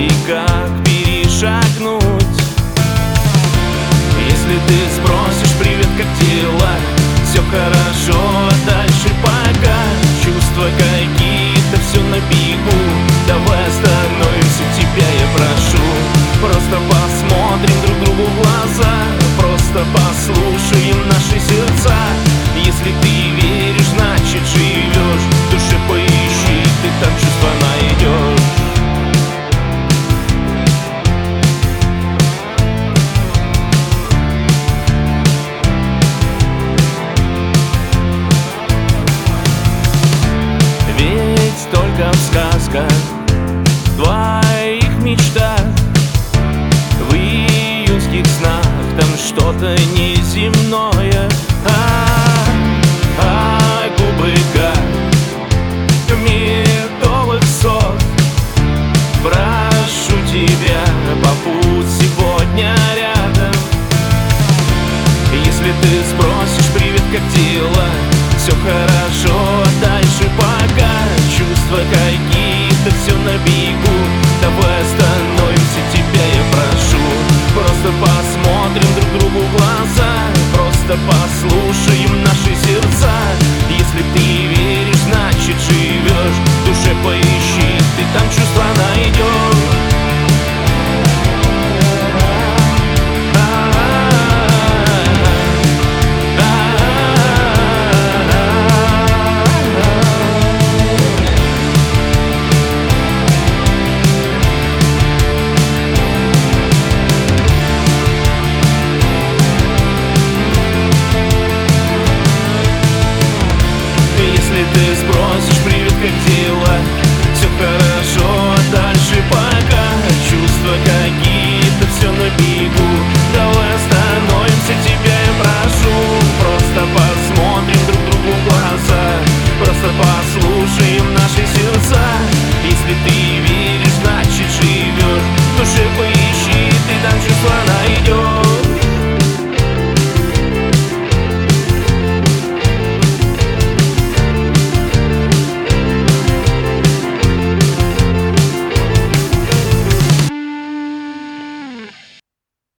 пути, как перешагнуть. Если ты спросишь: привет, как дела? Все хорошо, а дальше пока. Чувства какие-то, все на бегу. Давай остановимся, тебя я прошу. Просто посмотрим друг другу в глаза, просто послушаем наши сердца. Если ты веришь, значит живешь. В душе поищи, ты там чувства найдешь. Ведь только в сказках, в твоих мечтах, в июньских снах там что-то неземное. Губы как медовый сок. Прошу тебя, побудь сегодня рядом. Если ты спросишь: привет, как дела? Все хорошо,